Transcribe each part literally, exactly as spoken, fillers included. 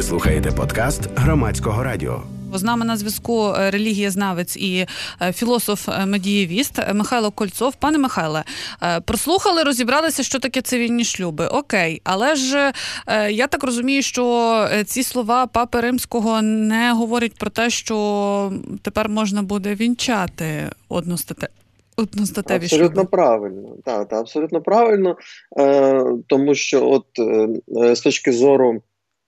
Ви слухаєте подкаст Громадського радіо. З нами на зв'язку релігієзнавець і філософ-медієвіст Михайло Кольцов. Пане Михайле, прослухали, розібралися, що таке цивільні шлюби. Окей, але ж я так розумію, що ці слова Папи Римського не говорять про те, що тепер можна буде вінчати одностате... одностатеві шлюби. Абсолютно правильно. Так, так, абсолютно правильно, е, тому що от е, з точки зору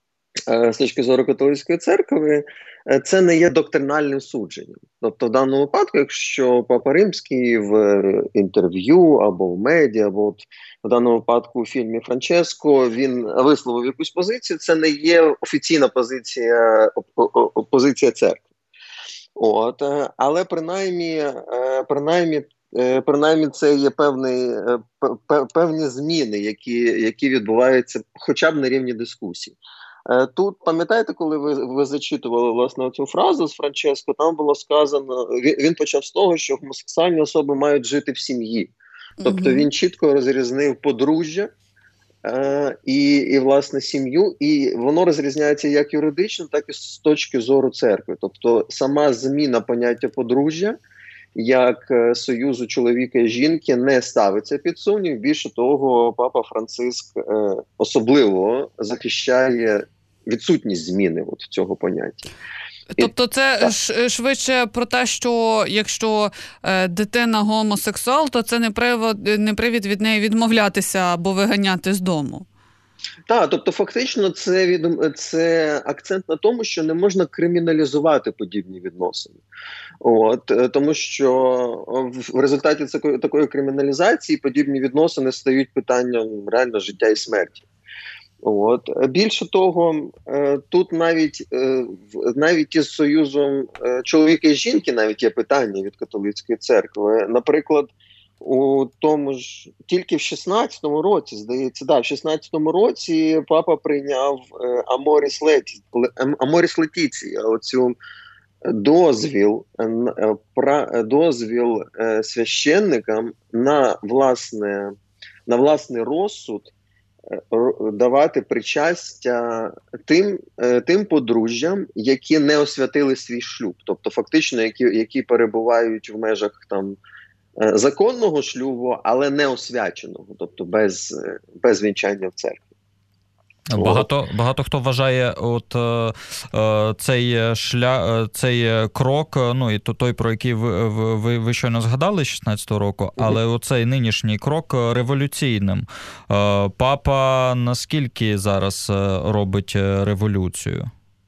з точки зору католицької церкви, це не є доктринальним судженням. Тобто в даному випадку, якщо Папа Римський в інтерв'ю або в медіа, або от в даному випадку у фільмі «Франческо» він висловив якусь позицію, це не є офіційна позиція, позиція церкви. От, але принаймні, принаймні, принаймні це є певні, певні зміни, які, які відбуваються хоча б на рівні дискусії. Тут, пам'ятаєте, коли ви, ви зачитували, власне, цю фразу з Франческо, там було сказано, він, він почав з того, що гомосексуальні особи мають жити в сім'ї. Тобто mm-hmm. він чітко розрізнив подружжя е, і, і, власне, сім'ю, і воно розрізняється як юридично, так і з точки зору церкви. Тобто сама зміна поняття подружжя як союзу чоловіка і жінки не ставиться під сумнів. Більше того, Папа Франциск е, особливо захищає відсутність зміни от цього поняття. Тобто це і, швидше про те, що якщо е, дитина гомосексуал, то це не привод, не привід від неї відмовлятися або виганяти з дому. Так, тобто фактично це, від, це акцент на тому, що не можна криміналізувати подібні відносини. От, тому що в результаті такої, такої криміналізації подібні відносини стають питанням реально життя і смерті. От. Більше того, тут навіть, навіть із союзом чоловіка і жінки навіть є питання від католицької церкви. Наприклад, у тому ж тільки в шістнадцятому році, здається, да, в шістнадцятому році папа прийняв Аморіс Леті, Аморіс Летіція, оцю дозвіл, дозвіл священникам на власне, на власний розсуд давати причастя тим, тим подружжям, які не освятили свій шлюб, тобто фактично, які, які перебувають в межах там законного шлюбу, але не освяченого, тобто без, без вінчання в церкві. Багато, багато хто вважає от е, цей шлях, цей крок, ну і той, про який ви, ви, ви щойно згадали, шістнадцятого року, але mm-hmm. оцей нинішній крок революційним. Е, папа наскільки зараз робить революцію?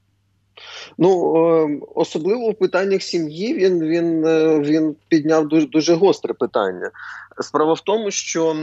Ну, особливо в питаннях сім'ї він, він, він підняв дуже, дуже гостре питання. Справа в тому, що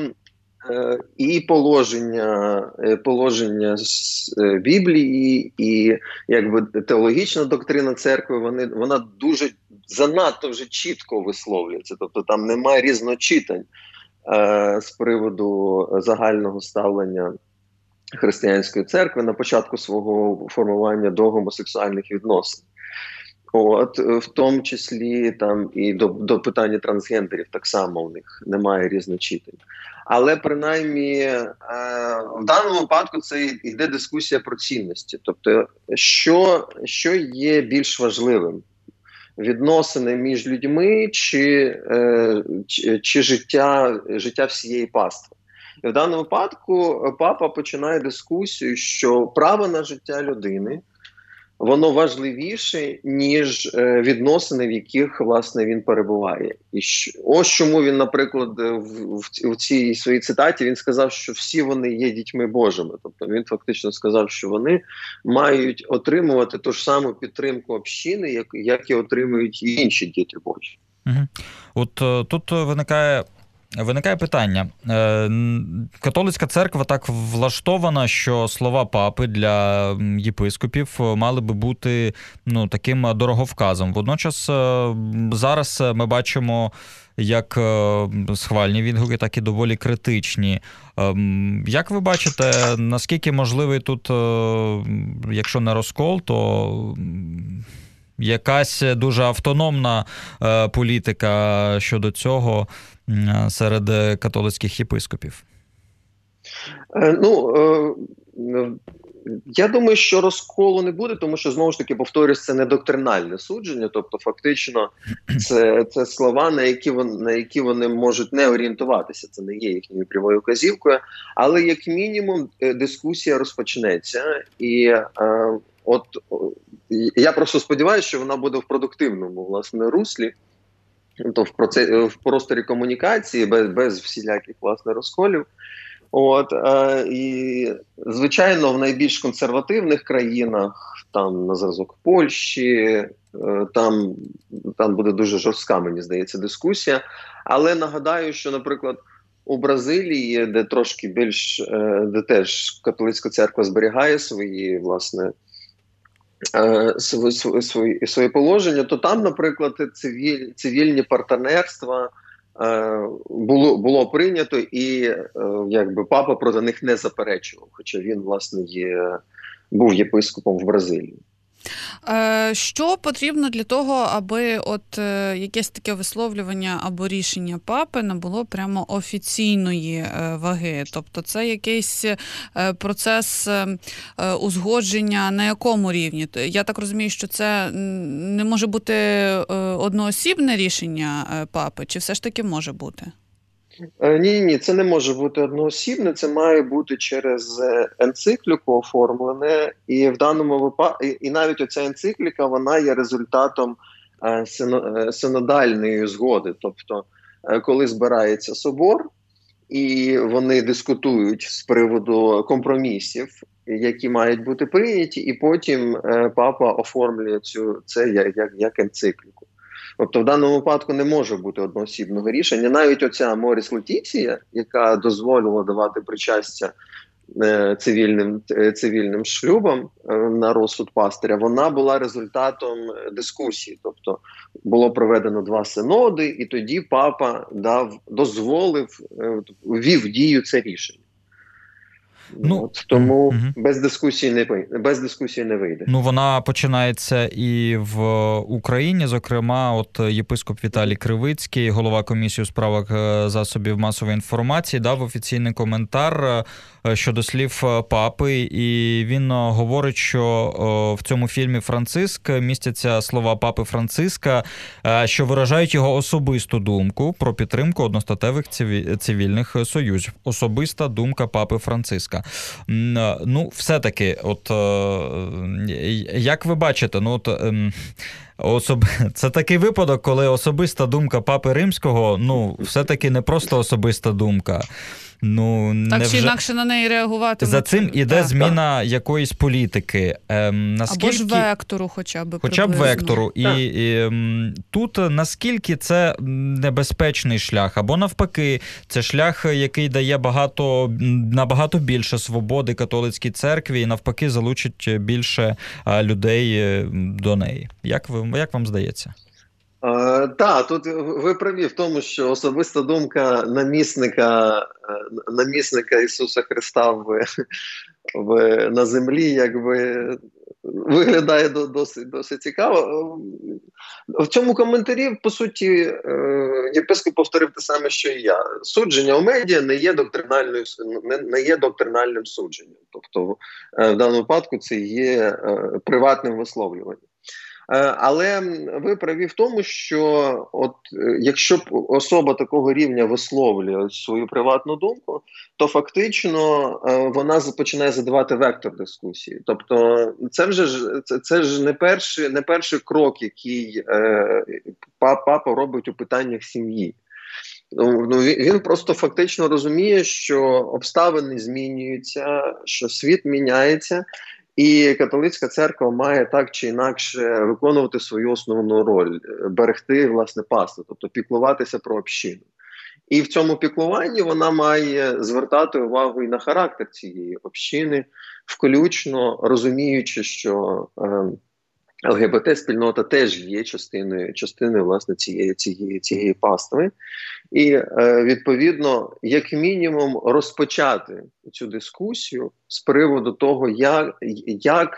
і положення, положення з Біблії, і якби теологічна доктрина церкви, вони, вона дуже занадто вже чітко висловлюється. Тобто там немає різночитань е, з приводу загального ставлення християнської церкви на початку свого формування до гомосексуальних відносин. От, в тому числі там і до, до питання трансгендерів так само у них немає різночитань. Але принаймні е, в даному випадку це йде дискусія про цінності. Тобто, що, що є більш важливим? Відносини між людьми чи, е, чи, чи життя, життя всієї пастви? І в даному випадку папа починає дискусію, що право на життя людини воно важливіше, ніж відносини, в яких, власне, він перебуває. І ось чому він, наприклад, в, в цій своїй цитаті він сказав, що всі вони є дітьми Божими. Тобто він фактично сказав, що вони мають отримувати ту ж саму підтримку общини, як, як і отримують і інші діти Божі. Угу. От тут виникає... Виникає питання. Католицька церква так влаштована, що слова папи для єпископів мали би бути ну, таким дороговказом. Водночас зараз ми бачимо як схвальні відгуки, так і доволі критичні. Як ви бачите, наскільки можливий тут, якщо не розкол, то якась дуже автономна політика щодо цього серед католицьких єпископів? Ну, Я думаю, що розколу не буде, тому що, знову ж таки, повторюсь, це не доктринальне судження, тобто фактично це, це слова, на які, вони, на які вони можуть не орієнтуватися, це не є їхньою прямою вказівкою, але як мінімум дискусія розпочнеться, і е, от я просто сподіваюся, що вона буде в продуктивному, власне, руслі, тобто в, процесі, в просторі комунікації, без, без всіляких, власне, розколів. От, е, і, звичайно, в найбільш консервативних країнах, там на зразок Польщі, е, там, там буде дуже жорстка, мені здається, дискусія. Але нагадаю, що, наприклад, у Бразилії, де трошки більш, е, де теж католицька церква зберігає свої, власне, е, свої, свої, свої положення, то там, наприклад, цивіль, цивільні партнерства Було, було прийнято, і якби папа проти них не заперечував, хоча він, власне, є, був єпископом в Бразилії. Що потрібно для того, аби от якесь таке висловлювання або рішення папи набуло прямо офіційної ваги? Тобто це якийсь процес узгодження на якому рівні? Я так розумію, що це не може бути одноосібне рішення папи, чи все ж таки може бути? Ні, ні, це не може бути одноосібне, це має бути через енцикліку оформлене, і в даному випадку, і навіть оця енцикліка, вона є результатом синодальної згоди, тобто коли збирається собор, і вони дискутують з приводу компромісів, які мають бути прийняті, і потім папа оформлює цю, це як, як, як енцикліку. Тобто в даному випадку не може бути одноосібного рішення. Навіть оця Моріс Летіція, яка дозволила давати причастя е, цивільним, е, цивільним шлюбам е, на розсуд пастиря, вона була результатом дискусії. Тобто було проведено два синоди, і тоді папа дав, дозволив, е, ввів в дію це рішення. Ну, От, тому угу. без дискусії не без дискусії не вийде. Ну, вона починається і в Україні, зокрема, от єпископ Віталій Кривицький, голова комісії у справах засобів масової інформації, дав офіційний коментар щодо слів папи, і він говорить, що в цьому фільмі «Франциск» містяться слова папи Франциска, що виражають його особисту думку про підтримку одностатевих цивільних союзів. Особиста думка папи Франциска. Ну, все-таки, от, як ви бачите, ну, от, особ... це такий випадок, коли особиста думка папи Римського, ну, все-таки не просто особиста думка. Ну, так невже... чи інакше на неї реагувати. За цим іде так. зміна якоїсь політики. Ем, наскільки... Або ж вектору хоча б. Хоча б вектору. І, і ем, тут наскільки це небезпечний шлях, або навпаки, це шлях, який дає багато, набагато більше свободи католицькій церкві і навпаки залучить більше а, людей до неї. Як, ви, як вам здається? Uh, так, тут ви праві в тому, що особиста думка намісника, намісника Ісуса Христа в, в, на землі якби виглядає досить, досить цікаво. В цьому коментарі, по суті, єпископ повторив те саме, що і я. Судження у медіа не є доктринальною, не, не є доктринальним судженням. Тобто, в даному випадку це є приватним висловлюванням. Але ви праві в тому, що от якщо особа такого рівня висловлює свою приватну думку, то фактично вона починає задавати вектор дискусії. Тобто це вже ж це, це ж не перший, не перший крок, який е, папа робить у питаннях сім'ї. Ну, він просто фактично розуміє, що обставини змінюються, що світ міняється, і католицька церква має так чи інакше виконувати свою основну роль – берегти, власне, паству, тобто піклуватися про общину. І в цьому піклуванні вона має звертати увагу і на характер цієї общини, включно розуміючи, що е, ЛГБТ-спільнота теж є частиною, частиною власне, цієї, цієї, цієї пастви. І, е, відповідно, як мінімум розпочати цю дискусію з приводу того, як, як,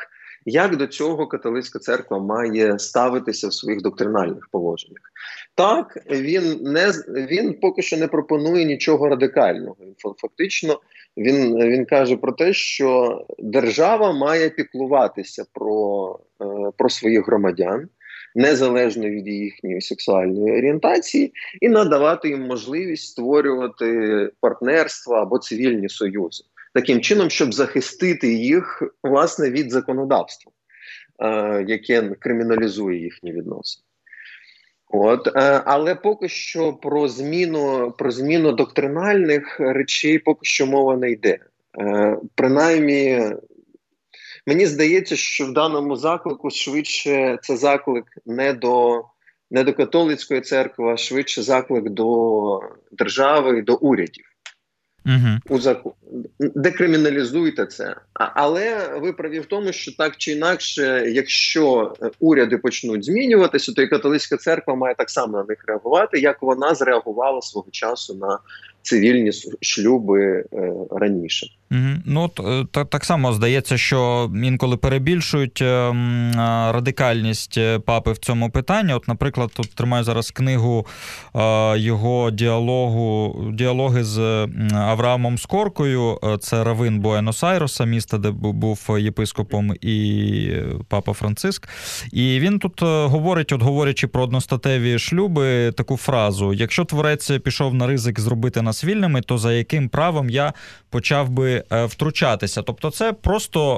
як до цього католицька церква має ставитися в своїх доктринальних положеннях. Так, він, не, він поки що не пропонує нічого радикального. Фактично, він, він каже про те, що держава має піклуватися про, про своїх громадян, незалежно від їхньої сексуальної орієнтації, і надавати їм можливість створювати партнерства або цивільні союзи. Таким чином, щоб захистити їх, власне, від законодавства, е, яке криміналізує їхні відносини. От, е, але поки що про зміну, про зміну доктринальних речей поки що мова не йде. Е, принаймні, мені здається, що в даному заклику швидше це заклик не до, не до католицької церкви, а швидше заклик до держави і до урядів. Угу. У закон. Декриміналізуйте це. А, але ви праві в тому, що так чи інакше, якщо уряди почнуть змінюватися, то і католицька церква має так само на них реагувати, як вона зреагувала свого часу на цивільні шлюби е, раніше. Угу. Ну, от, так, так само здається, що інколи перебільшують е, радикальність папи в цьому питанні. От, наприклад, тут тримаю зараз книгу е, його діалогу, діалоги з Авраамом Скоркою. Це раввин Буенос-Айреса, міста, де був єпископом і папа Франциск. І він тут говорить, от говорячи про одностатеві шлюби, таку фразу: якщо творець пішов на ризик зробити нас вільними, то за яким правом я почав би втручатися? Тобто це просто,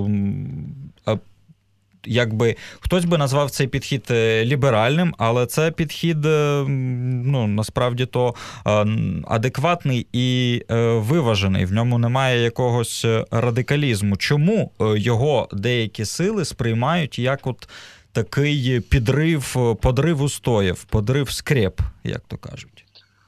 е, е, якби, хтось би назвав цей підхід ліберальним, але це підхід, е, ну, насправді то е, адекватний і е, виважений. В ньому немає якогось радикалізму. Чому його деякі сили сприймають як от такий підрив, подрив устоїв, подрив скреп, як то кажуть?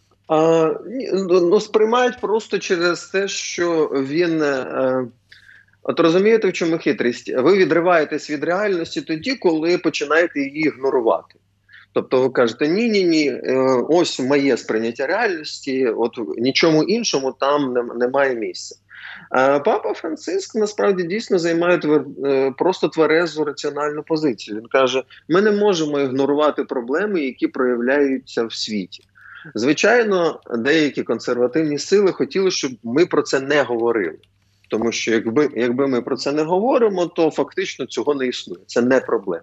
А, ну, сприймають просто через те, що він... Е, от розумієте, в чому хитрість? Ви відриваєтесь від реальності тоді, коли починаєте її ігнорувати. Тобто ви кажете, ні-ні-ні, е, ось моє сприйняття реальності, от нічому іншому там не, немає місця. А Папа Франциск насправді дійсно займає твер, е, просто тверезу раціональну позицію. Він каже, ми не можемо ігнорувати проблеми, які проявляються в світі. Звичайно, деякі консервативні сили хотіли, щоб ми про це не говорили. Тому що якби, якби ми про це не говоримо, то фактично цього не існує. Це не проблема.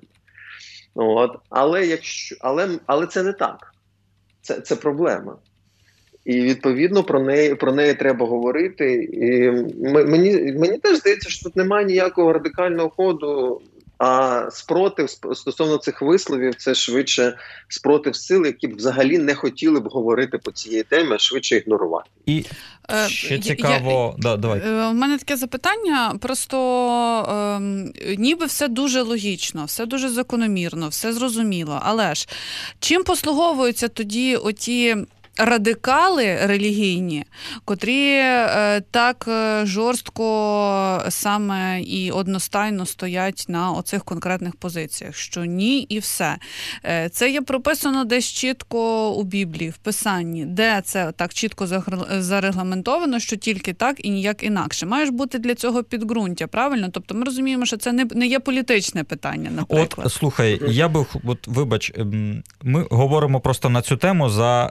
От. Але, якщо, але, але це не так. Це, це проблема. І, відповідно, про неї, про неї треба говорити. І мені, мені теж здається, що тут немає ніякого радикального ходу. А спротив стосовно цих висловів – це швидше спротив сил, які б взагалі не хотіли б говорити по цієї темі, а швидше ігнорувати. І ще цікаво... Я, да, давай. У мене таке запитання, просто е, ніби все дуже логічно, все дуже закономірно, все зрозуміло, але ж чим послуговуються тоді оті радикали релігійні, котрі е, так е, жорстко саме і одностайно стоять на оцих конкретних позиціях, що ні і все. Е, це є прописано десь чітко у Біблії, в Писанні, де це так чітко зарегламентовано, що тільки так і ніяк інакше. Має ж бути для цього підґрунтя, правильно? Тобто ми розуміємо, що це не, не є політичне питання, наприклад. От, слухай, я би, от, вибач, ми говоримо просто на цю тему за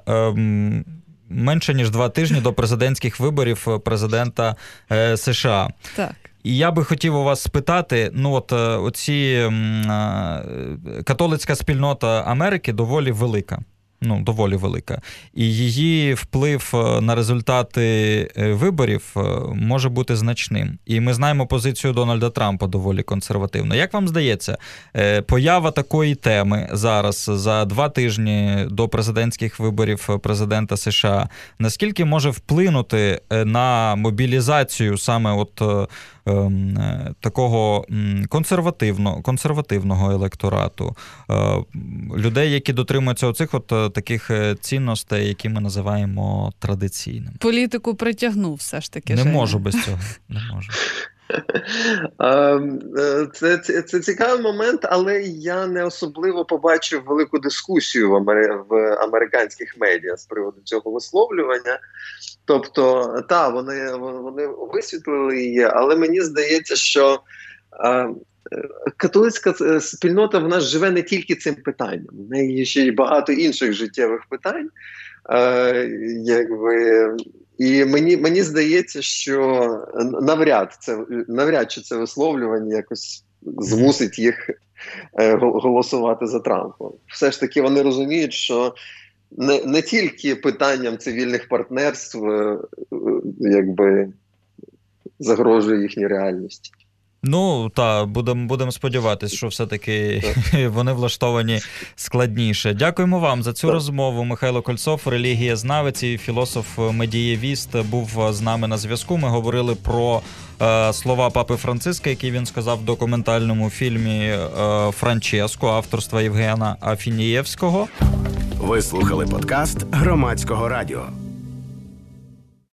менше ніж два тижні до президентських виборів президента е, США. Так. І я би хотів у вас спитати, ну от оці католицька спільнота Америки доволі велика. Ну, доволі велика. І її вплив на результати виборів може бути значним. І ми знаємо позицію Дональда Трампа доволі консервативну. Як вам здається, поява такої теми зараз, за два тижні до президентських виборів президента США, наскільки може вплинути на мобілізацію саме от такого консервативно, консервативного електорату, людей, які дотримуються оцих от таких цінностей, які ми називаємо традиційними? Політику притягнув все ж таки. Не Женя. можу без цього, не можу. Це, це, це цікавий момент, але я не особливо побачив велику дискусію в, амер... в американських медіа з приводу цього висловлювання. Тобто, так, вони, вони висвітлили її, але мені здається, що католицька спільнота, вона живе не тільки цим питанням, в неї ще й багато інших життєвих питань. Е, якби, і мені, мені здається, що навряд, це, навряд чи це висловлювання якось змусить їх е, голосувати за Трампа. Все ж таки вони розуміють, що не, не тільки питанням цивільних партнерств е, е, якби, загрожує їхній реальності. Ну, так, будемо будем сподіватися, що все-таки вони влаштовані складніше. Дякуємо вам за цю так. розмову. Михайло Кольцов, релігієзнавець і філософ-медієвіст, був з нами на зв'язку. Ми говорили про е, слова папи Франциска, які він сказав в документальному фільмі е, «Франческо» авторства Євгена Афінієвського. Ви слухали подкаст Громадського радіо.